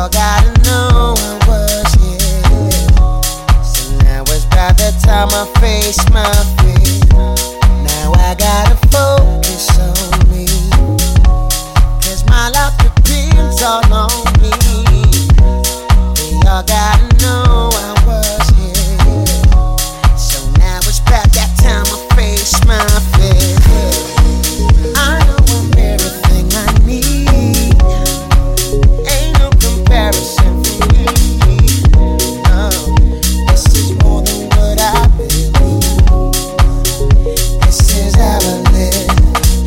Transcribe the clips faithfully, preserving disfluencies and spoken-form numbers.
all gotta know I was here. So now it's about the time I face my fear. Now I gotta focus on me, 'cause my life depends all on me. They all gotta know I was here. So now it's about that time I face my fear. I know I'm everything I need. Ain't no comparison for me. No, this is more than what I believe. This is how I live.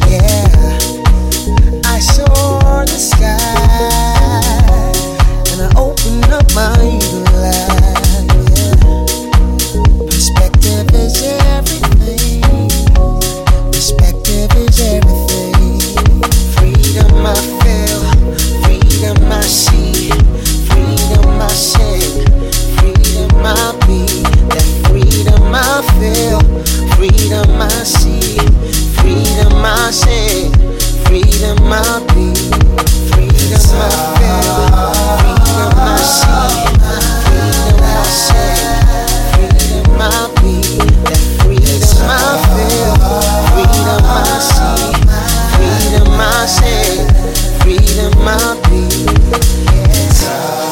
Yeah, I saw the sky and I opened up my eagle eye. Yeah. Perspective is everything. Perspective is everything. Freedom I feel, freedom I see, freedom I sing, freedom I be. That freedom I feel, freedom I see, freedom I sing, freedom I be. Freedom I feel, freedom I see, freedom I sing, freedom I be. That freedom I feel, freedom I see, freedom I sing, freedom I be. It's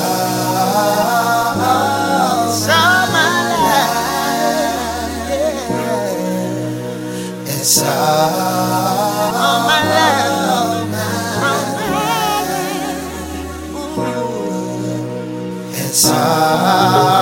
all, it's all my life. Yeah. It's all my life. Ooh. It's all.